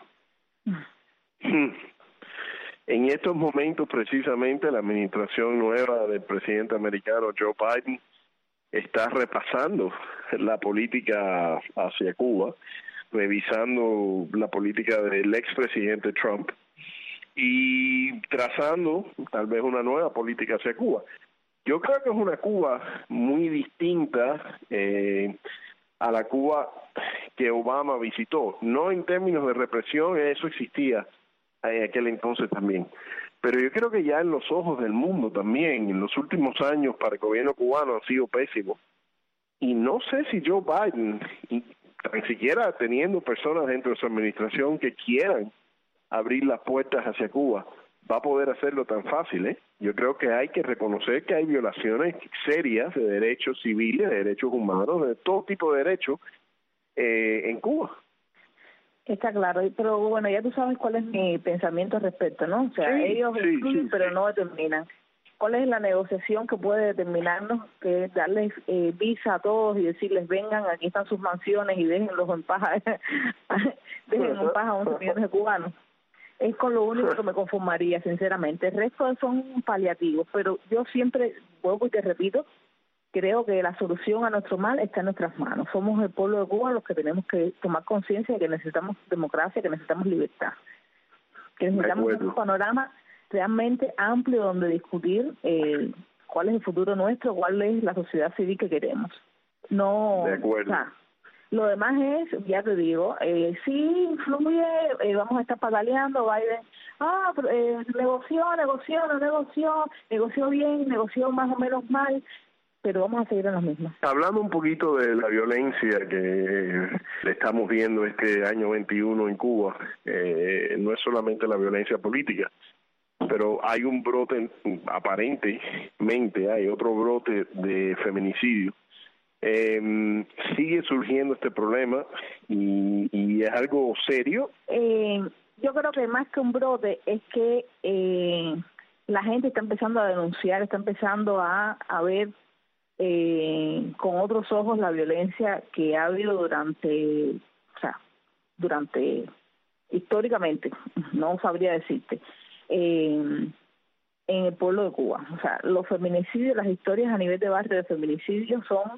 D: En estos momentos, precisamente, la administración nueva del presidente americano Joe Biden está repasando la política hacia Cuba, revisando la política del expresidente Trump y trazando tal vez una nueva política hacia Cuba. Yo creo que es una Cuba muy distinta a la Cuba que Obama visitó. No en términos de represión, eso existía en aquel entonces también. Pero yo creo que ya en los ojos del mundo también, en los últimos años para el gobierno cubano han sido pésimos. Y no sé si Joe Biden, tan siquiera teniendo personas dentro de su administración que quieran abrir las puertas hacia Cuba, va a poder hacerlo tan fácil, ¿eh? Yo creo que hay que reconocer que hay violaciones serias de derechos civiles, de derechos humanos, de todo tipo de derechos en Cuba.
E: Está claro, pero bueno, ya tú sabes cuál es mi pensamiento al respecto, ¿no? O sea, ellos excluyen pero no determinan. ¿Cuál es la negociación que puede determinarnos? Que es darles visa a todos y decirles, vengan, aquí están sus mansiones y déjenlos en paz, dejen en paz a 11 millones de cubanos. Es con lo único que me conformaría, sinceramente. El resto son paliativos, pero yo siempre, vuelvo y te repito, creo que la solución a nuestro mal está en nuestras manos. Somos el pueblo de Cuba los que tenemos que tomar conciencia de que necesitamos democracia, que necesitamos libertad, que necesitamos un panorama realmente amplio donde discutir cuál es el futuro nuestro, cuál es la sociedad civil que queremos. No,
D: de acuerdo.
E: O sea, lo demás es, ya te digo, sí influye, vamos a estar pataleando, Biden, negoció bien, negoció más o menos mal, pero vamos a seguir en las mismas.
D: Hablando un poquito de la violencia que estamos viendo este año 21 en Cuba, no es solamente la violencia política, pero hay un brote, aparentemente hay otro brote de feminicidio. Sigue surgiendo este problema y es algo serio.
E: Yo creo que más que un brote es que la gente está empezando a denunciar, está empezando a ver con otros ojos la violencia que ha habido durante históricamente, no sabría decirte, en el pueblo de Cuba. O sea, los feminicidios, las historias a nivel de barrio de feminicidios son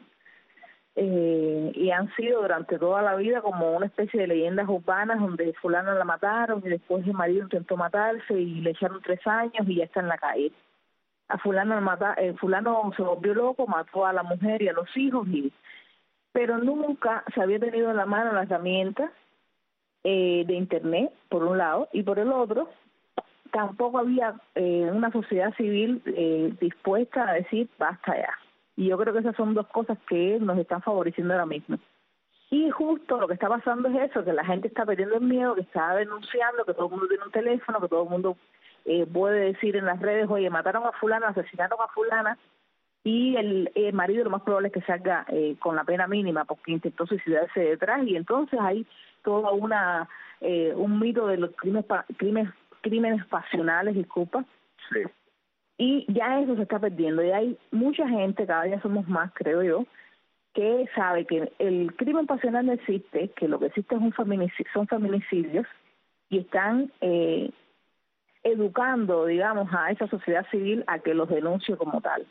E: y han sido durante toda la vida como una especie de leyendas urbanas donde fulana la mataron y después el marido intentó matarse y le echaron 3 años y ya está en la calle. A fulano fulano se volvió loco, mató a la mujer y a los hijos, pero nunca se había tenido en la mano la herramienta de internet, por un lado, y por el otro, tampoco había una sociedad civil dispuesta a decir basta ya. Y yo creo que esas son dos cosas que nos están favoreciendo ahora mismo. Y justo lo que está pasando es eso, que la gente está perdiendo el miedo, que está denunciando, que todo el mundo tiene un teléfono, que todo el mundo puede decir en las redes, oye, mataron a fulana, asesinaron a fulana, y el marido lo más probable es que salga con la pena mínima porque intentó suicidarse detrás, y entonces hay toda un mito de los crímenes pasionales, disculpa.
D: Sí.
E: Y ya eso se está perdiendo, y hay mucha gente, cada día somos más, creo yo, que sabe que el crimen pasional no existe, que lo que existe son feminicidios, y están educando, digamos, a esa sociedad civil a que los denuncie como tal.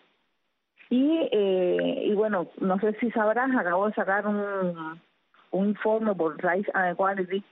E: Y bueno, no sé si sabrás, acabo de sacar un informe por Rights and Equality,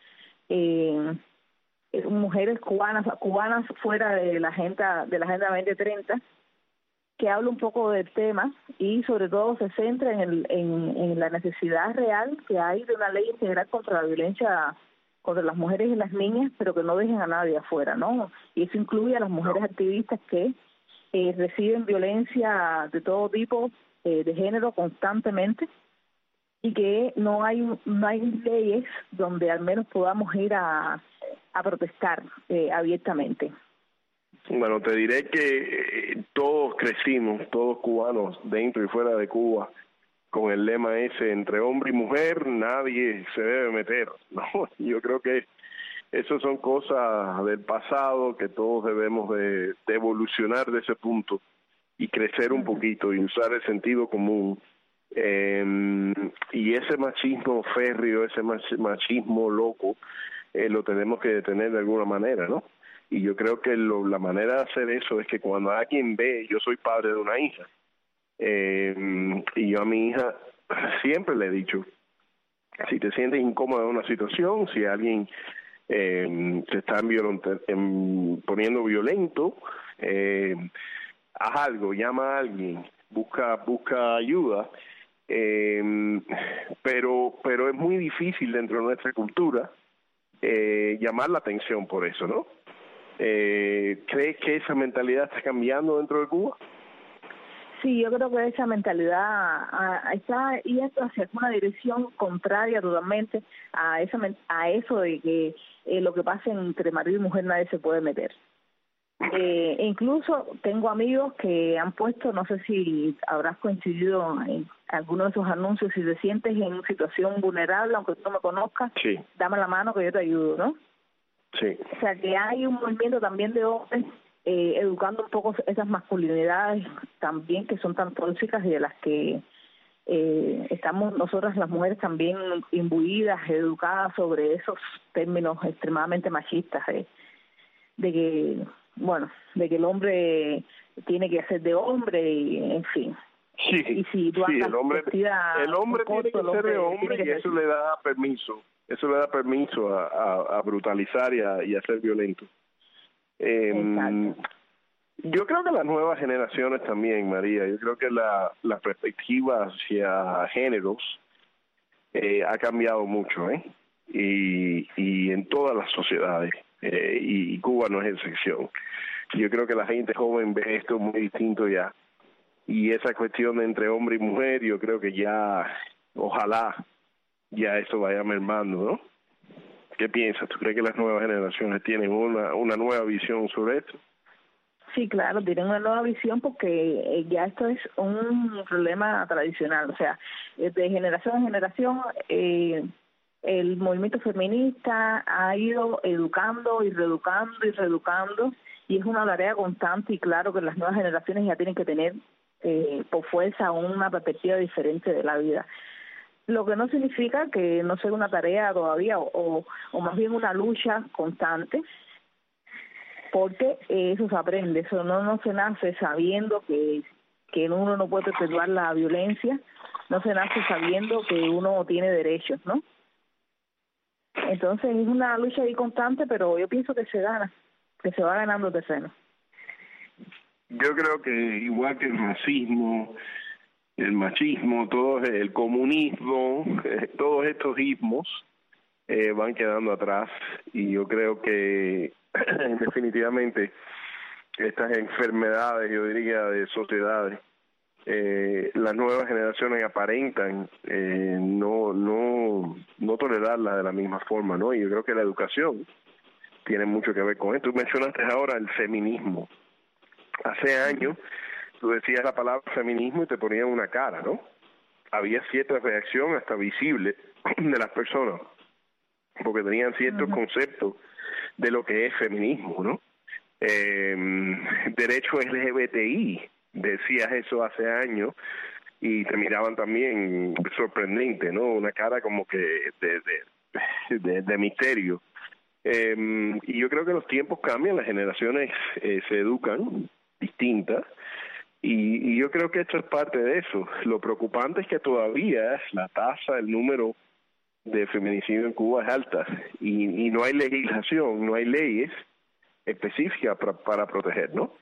E: mujeres cubanas fuera de la Agenda 2030, que habla un poco del tema y sobre todo se centra en la necesidad real que hay de una ley integral contra la violencia contra las mujeres y las niñas, pero que no dejen a nadie afuera, ¿no? Y eso incluye a las mujeres activistas que reciben violencia de todo tipo, de género, constantemente, y que no hay leyes donde al menos podamos ir a protestar abiertamente.
D: Bueno, te diré que todos crecimos, todos cubanos, dentro y fuera de Cuba, con el lema ese, entre hombre y mujer nadie se debe meter, ¿no? Yo creo que eso son cosas del pasado que todos debemos de evolucionar de ese punto y crecer un poquito y usar el sentido común. Y ese machismo férreo, ese machismo loco, lo tenemos que detener de alguna manera, ¿no? Y yo creo que la manera de hacer eso es que cuando alguien ve, yo soy padre de una hija, y yo a mi hija siempre le he dicho, si te sientes incómoda en una situación, si alguien se está poniendo violento, haz algo, llama a alguien, busca ayuda, pero es muy difícil dentro de nuestra cultura llamar la atención por eso, ¿no? ¿Crees que esa mentalidad está cambiando dentro de Cuba?
E: Sí, yo creo que esa mentalidad está yendo hacia una dirección contraria totalmente a eso de que lo que pasa entre marido y mujer nadie se puede meter. Incluso tengo amigos que han puesto, no sé si habrás coincidido en alguno de esos anuncios, si te sientes en situación vulnerable, aunque tú no me conozcas,
D: sí,
E: dame la mano que yo te ayudo, ¿no?
D: Sí.
E: O sea, que hay un movimiento también de hombres educando un poco esas masculinidades también que son tan tóxicas y de las que estamos nosotras las mujeres también imbuidas, educadas sobre esos términos extremadamente machistas, de que el hombre tiene que ser de hombre y en fin.
D: Sí,
E: y si tú
D: el hombre tiene que ser de hombre y eso le da permiso. Eso le da permiso a brutalizar y a ser violento. Yo creo que las nuevas generaciones también, María, yo creo que la perspectiva hacia géneros ha cambiado mucho, y en todas las sociedades, y Cuba no es excepción. Yo creo que la gente joven ve esto muy distinto ya, y esa cuestión entre hombre y mujer, yo creo que ya, ojalá, ya eso vaya mermando, ¿no? ¿Qué piensas? ¿Tú crees que las nuevas generaciones tienen una nueva visión sobre esto?
E: Sí, claro, tienen una nueva visión porque ya esto es un problema tradicional, o sea, de generación en generación el movimiento feminista ha ido educando y reeducando y es una tarea constante y claro que las nuevas generaciones ya tienen que tener por fuerza una perspectiva diferente de la vida. Lo que no significa que no sea una tarea todavía o más bien una lucha constante, porque eso se aprende, eso no se nace sabiendo que uno no puede perpetuar la violencia, no se nace sabiendo que uno tiene derechos, ¿no? Entonces es una lucha ahí constante, pero yo pienso que se gana, que se va ganando terreno.
D: Yo creo que igual que el racismo, el machismo, todo el comunismo, todos estos ismos van quedando atrás y yo creo que definitivamente estas enfermedades, yo diría, de sociedades, las nuevas generaciones aparentan no tolerarlas de la misma forma, ¿no? Y yo creo que la educación tiene mucho que ver con esto. Tú mencionaste ahora el feminismo. Hace años tú decías la palabra feminismo y te ponían una cara, ¿no? Había cierta reacción hasta visible de las personas, porque tenían ciertos conceptos de lo que es feminismo, ¿no? Derecho LGBTI, decías eso hace años y te miraban también sorprendente, ¿no? Una cara como que de misterio. Y yo creo que los tiempos cambian, las generaciones se educan distintas y yo creo que esto es parte de eso. Lo preocupante es que todavía la tasa, el número de feminicidio en Cuba es alta y no hay legislación, no hay leyes específicas para proteger, ¿no?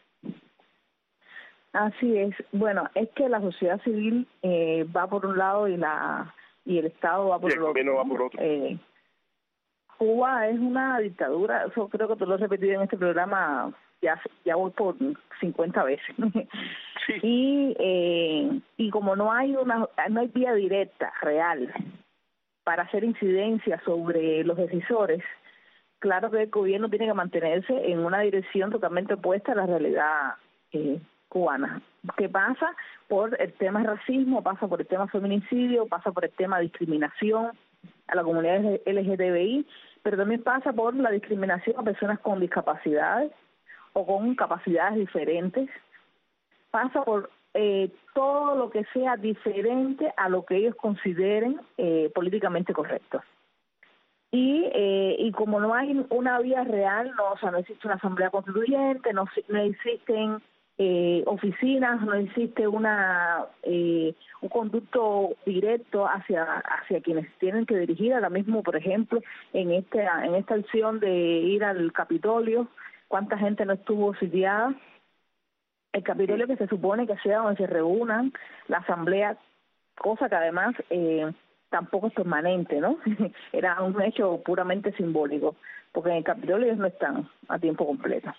E: Así es. Bueno, es que la sociedad civil va por un lado y el Estado va por el otro.
D: Va por otro.
E: Cuba es una dictadura, eso creo que te lo he repetido en este programa ya voy por 50 veces. Sí. Y como no hay vía directa, real, para hacer incidencia sobre los decisores, claro que el gobierno tiene que mantenerse en una dirección totalmente opuesta a la realidad cubana, que pasa por el tema racismo, pasa por el tema feminicidio, pasa por el tema discriminación a la comunidad LGTBI, pero también pasa por la discriminación a personas con discapacidades o con capacidades diferentes, pasa por todo lo que sea diferente a lo que ellos consideren políticamente correcto. Y como no hay una vía real, no existe una asamblea constituyente, no existen oficinas, no existe un conducto directo hacia quienes tienen que dirigir. Ahora mismo, por ejemplo, en esta acción de ir al Capitolio, ¿cuánta gente no estuvo sitiada? El Capitolio, que se supone que sea donde se reúnan la asamblea, cosa que además tampoco es permanente, ¿no? Era un hecho puramente simbólico, porque en el Capitolio ellos no están a tiempo completo.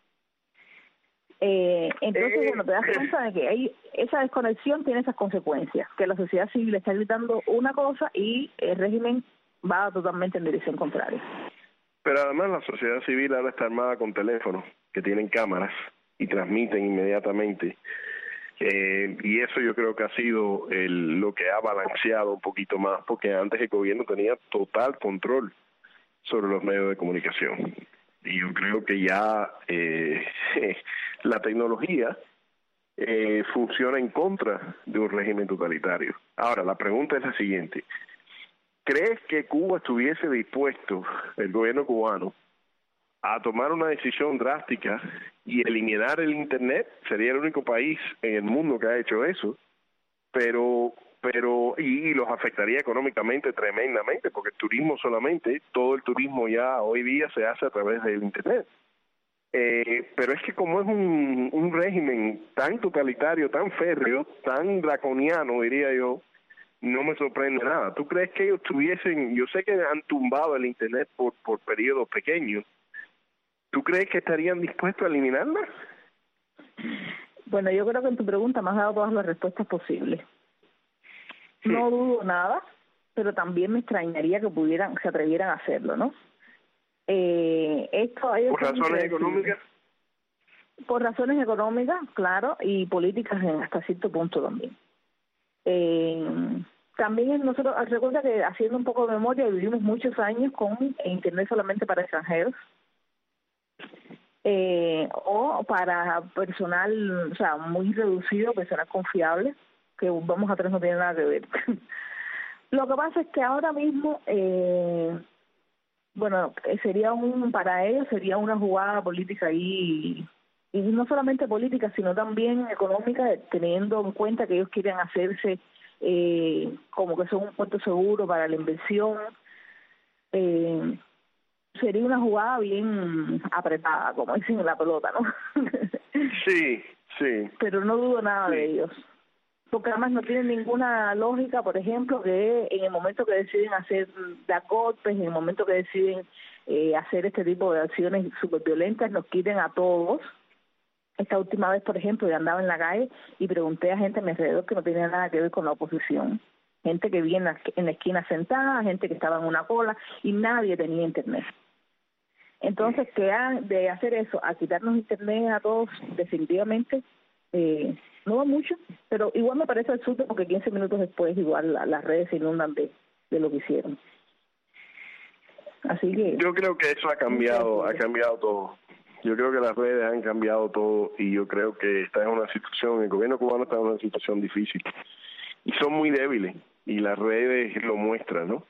E: Entonces, bueno, te das cuenta de que esa desconexión tiene esas consecuencias, que la sociedad civil está gritando una cosa y el régimen va totalmente en dirección contraria.
D: Pero además la sociedad civil ahora está armada con teléfonos que tienen cámaras y transmiten inmediatamente. Y eso yo creo que ha sido lo que ha balanceado un poquito más, porque antes el gobierno tenía total control sobre los medios de comunicación. Y yo creo que ya la tecnología funciona en contra de un régimen totalitario. Ahora, la pregunta es la siguiente. ¿Crees que Cuba estuviese dispuesto, el gobierno cubano, a tomar una decisión drástica y eliminar el Internet? Sería el único país en el mundo que ha hecho eso, pero los afectaría económicamente tremendamente, porque el turismo solamente, todo el turismo ya hoy día se hace a través del Internet. Pero es que como es un régimen tan totalitario, tan férreo, tan draconiano, diría yo, no me sorprende nada. ¿Tú crees que ellos tuviesen, yo sé que han tumbado el Internet por periodos pequeños, ¿tú crees que estarían dispuestos a eliminarla?
E: Bueno, yo creo que en tu pregunta me has dado todas las respuestas posibles. Sí. No dudo nada, pero también me extrañaría que se atrevieran a hacerlo, ¿no? ¿Por
D: razones económicas?
E: Por razones económicas, claro, y políticas hasta cierto punto también. También nosotros, recuerda que haciendo un poco de memoria, vivimos muchos años con Internet solamente para extranjeros, o para personal, o sea, muy reducido, personal confiable, que vamos a tener no tiene nada que ver. Lo que pasa es que ahora mismo, para ellos sería una jugada política y no solamente política, sino también económica, teniendo en cuenta que ellos quieren hacerse como que son un puerto seguro para la inversión. Sería una jugada bien apretada, como dicen en la pelota, ¿no?
D: Sí.
E: Pero no dudo nada de ellos. Porque además no tienen ninguna lógica, por ejemplo, que en el momento que deciden dar golpes, en el momento que deciden hacer este tipo de acciones súper violentas, nos quiten a todos. Esta última vez, por ejemplo, yo andaba en la calle y pregunté a gente a mi alrededor que no tenía nada que ver con la oposición. Gente que vivía en la esquina sentada, gente que estaba en una cola, y nadie tenía Internet. Entonces, que de hacer eso, a quitarnos Internet a todos, definitivamente, no va mucho, pero igual me parece absurdo porque 15 minutos después igual las redes se inundan de lo que hicieron. Así que
D: yo creo que eso ha cambiado todo. Yo creo que las redes han cambiado todo y yo creo que está en una situación, el gobierno cubano está en una situación difícil y son muy débiles y las redes lo muestran, ¿no?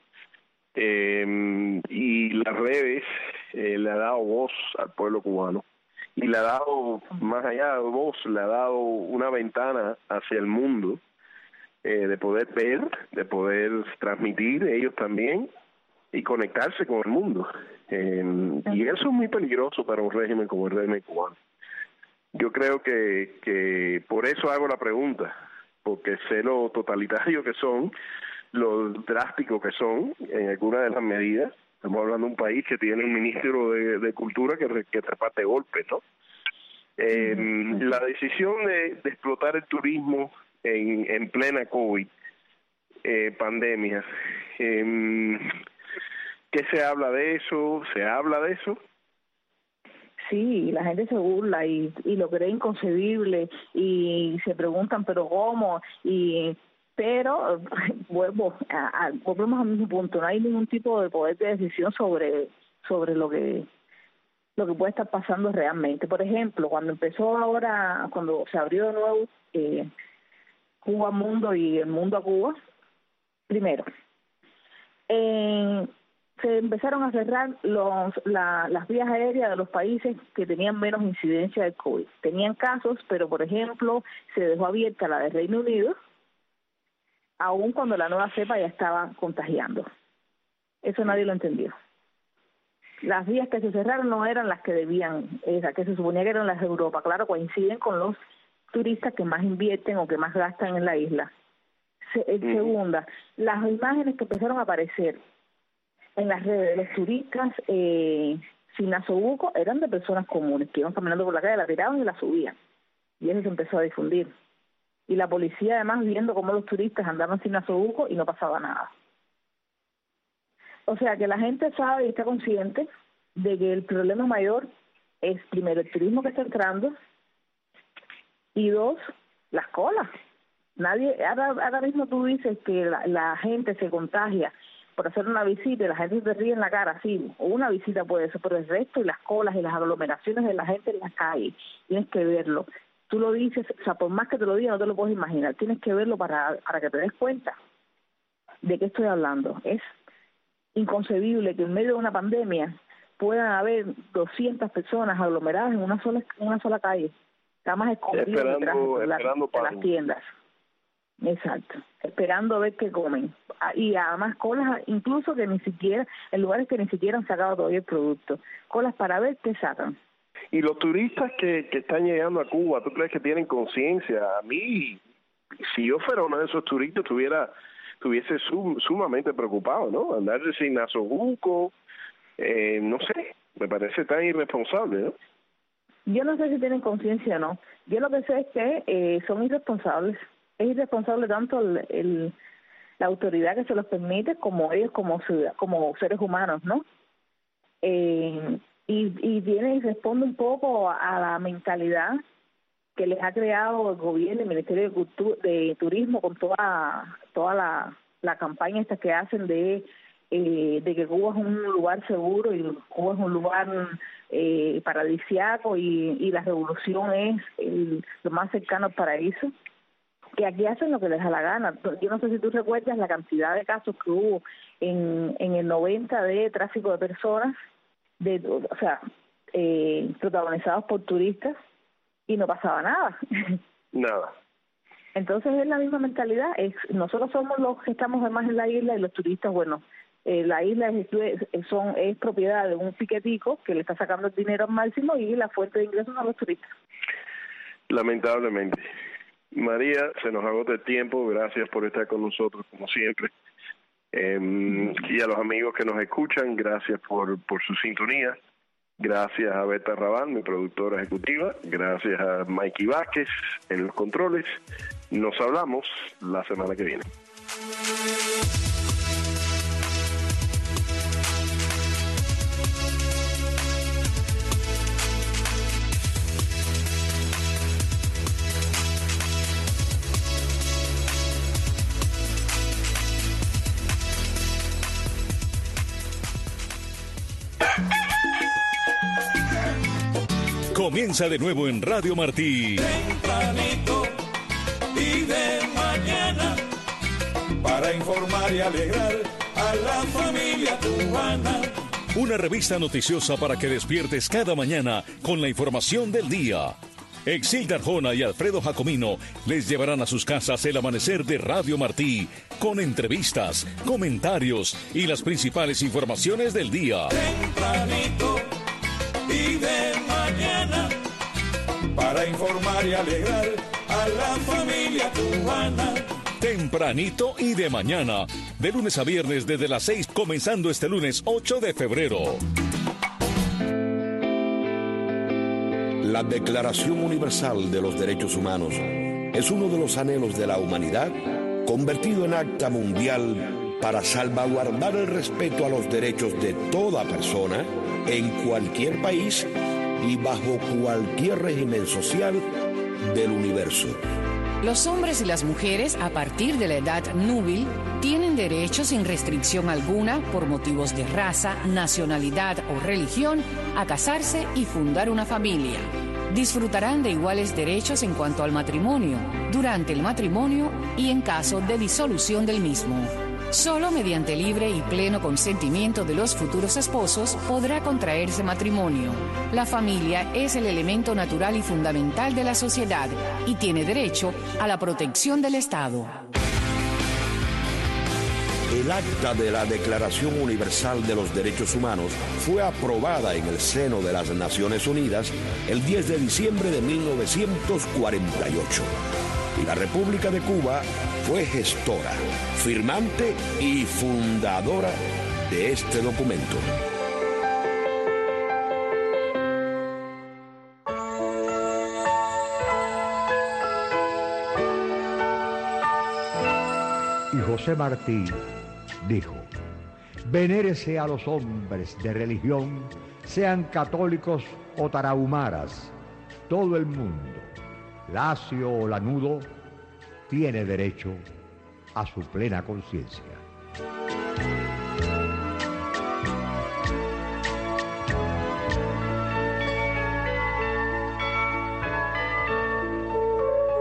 D: Y las redes le ha dado voz al pueblo cubano y le ha dado, más allá de voz, le ha dado una ventana hacia el mundo, de poder ver, de poder transmitir ellos también y conectarse con el mundo. Y eso es muy peligroso para un régimen como el régimen cubano. Yo creo que por eso hago la pregunta, porque sé lo totalitario que son, lo drástico que son en algunas de las medidas. Estamos hablando de un país que tiene un ministro de Cultura que reparte golpes, ¿no? La decisión de explotar el turismo en plena COVID, pandemia, ¿qué se habla de eso? ¿Se habla de eso?
E: Sí, la gente se burla y lo cree inconcebible y se preguntan, ¿pero cómo? Pero volvemos al mismo punto, no hay ningún tipo de poder de decisión sobre lo que puede estar pasando realmente. Por ejemplo, cuando se abrió de nuevo Cuba Mundo y el Mundo a Cuba, primero, se empezaron a cerrar las vías aéreas de los países que tenían menos incidencia de COVID. Tenían casos, pero por ejemplo, se dejó abierta la de Reino Unido, aun cuando la nueva cepa ya estaba contagiando. Eso nadie lo entendió. Las vías que se cerraron no eran las que debían, que se suponía que eran las de Europa. Claro, coinciden con los turistas que más invierten o que más gastan en la isla. Segunda, las imágenes que empezaron a aparecer en las redes de los turistas sin nasobuco eran de personas comunes que iban caminando por la calle, la tiraban y la subían. Y eso se empezó a difundir. Y la policía además viendo cómo los turistas andaban sin nasobuco y no pasaba nada. O sea que la gente sabe y está consciente de que el problema mayor es primero el turismo que está entrando y dos, las colas. Ahora mismo tú dices que la gente se contagia por hacer una visita y la gente te ríe en la cara, sí, o una visita puede ser, pero el resto y las colas y las aglomeraciones de la gente en la calle, tienes que verlo. Tú lo dices, o sea, por más que te lo diga, no te lo puedes imaginar, tienes que verlo para que te des cuenta de qué estoy hablando. Es inconcebible que en medio de una pandemia puedan haber 200 personas aglomeradas en una sola calle, camas escondidas detrás de las tiendas. Exacto, esperando a ver qué comen. Y además colas incluso que ni siquiera, en lugares que ni siquiera han sacado todavía el producto. Colas para ver qué sacan.
D: Y los turistas que están llegando a Cuba, ¿tú crees que tienen conciencia? A mí, si yo fuera uno de esos turistas, estuviese sumamente preocupado, ¿no? Andar sin nasobuco, no sé, me parece tan irresponsable, ¿no?
E: Yo no sé si tienen conciencia o no. Yo lo que sé es que son irresponsables. Es irresponsable tanto la autoridad que se los permite como ellos como seres humanos, ¿no? Y responde un poco a la mentalidad que les ha creado el gobierno, el Ministerio de Turismo, con toda la campaña esta que hacen de que Cuba es un lugar seguro y Cuba es un lugar paradisíaco y la revolución es lo más cercano al paraíso, que aquí hacen lo que les da la gana. Yo no sé si tú recuerdas la cantidad de casos que hubo en el 90 de tráfico de personas, protagonizados por turistas, y no pasaba nada. Nada. Entonces es la misma mentalidad. Nosotros somos los que estamos más en la isla y los turistas, bueno, la isla es propiedad de un piquetico que le está sacando el dinero al máximo y la fuente de ingresos a los turistas.
D: Lamentablemente. María, se nos agota el tiempo, gracias por estar con nosotros como siempre. Y a los amigos que nos escuchan, gracias por su sintonía. Gracias a Berta Rabán, mi productora ejecutiva. Gracias a Mikey Vázquez en los controles. Nos hablamos la semana que viene.
C: Comienza de nuevo en Radio Martí.
K: Tempranito y de mañana, para informar y alegrar a la familia cubana.
C: Una revista noticiosa para que despiertes cada mañana con la información del día. Exilda Arjona y Alfredo Jacomino les llevarán a sus casas el amanecer de Radio Martí, con entrevistas, comentarios y las principales informaciones del día.
K: Tempranito y de mañana, para informar y alegrar a la familia cubana.
C: Tempranito y de mañana, de lunes a viernes desde las 6, comenzando este lunes 8 de febrero.
L: La Declaración Universal de los Derechos Humanos es uno de los anhelos de la humanidad, convertido en acta mundial para salvaguardar el respeto a los derechos de toda persona en cualquier país y bajo cualquier régimen social del universo.
M: Los hombres y las mujeres a partir de la edad núbil tienen derecho sin restricción alguna por motivos de raza, nacionalidad o religión a casarse y fundar una familia. Disfrutarán de iguales derechos en cuanto al matrimonio, durante el matrimonio y en caso de disolución del mismo. Solo mediante libre y pleno consentimiento de los futuros esposos podrá contraerse matrimonio. La familia es el elemento natural y fundamental de la sociedad y tiene derecho a la protección del Estado.
L: El acta de la Declaración Universal de los Derechos Humanos fue aprobada en el seno de las Naciones Unidas el 10 de diciembre de 1948. Y la República de Cuba fue gestora, firmante y fundadora de este documento.
N: Y José Martí dijo: venérese a los hombres de religión sean católicos o tarahumaras, todo el mundo, lacio o lanudo, tiene derecho a su plena conciencia.